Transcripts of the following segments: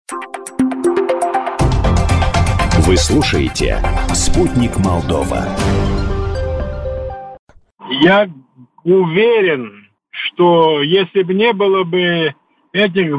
Вы слушаете «Спутник Молдова». Я уверен, что если бы не было бы этих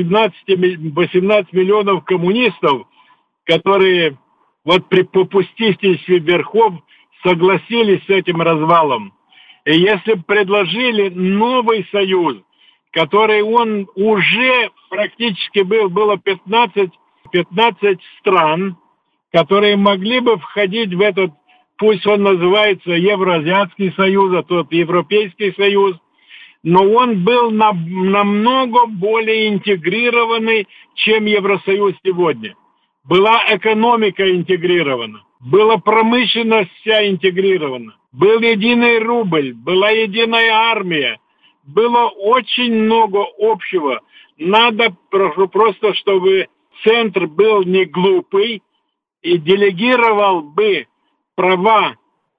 18 миллионов коммунистов, которые вот при попустительстве верхов согласились с этим развалом, и если бы предложили новый союз, который он уже практически было 15 стран, которые могли бы входить в этот, пусть он называется Евроазиатский союз, а тот Европейский союз, но он был намного более интегрированный, чем Евросоюз сегодня. Была экономика интегрирована, была промышленность вся интегрирована, был единый рубль, была единая армия, было очень много общего. Надо просто, чтобы центр был не глупый и делегировал бы права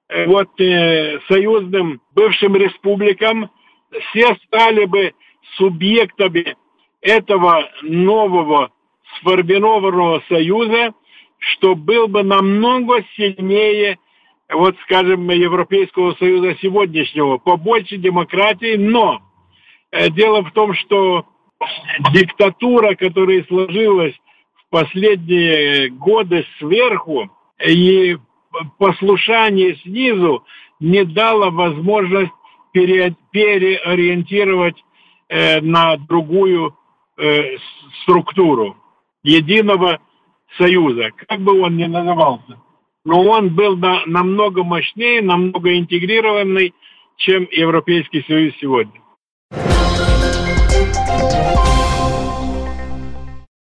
союзным бывшим республикам, все стали бы субъектами этого нового сформированного союза, что был бы намного сильнее, Европейского союза сегодняшнего, побольше демократии, но дело в том, что диктатура, которая сложилась в последние годы сверху, и послушание снизу не дало возможность переориентировать на другую структуру единого союза, как бы он ни назывался. Но он был намного мощнее, намного интегрированный, чем Европейский союз сегодня.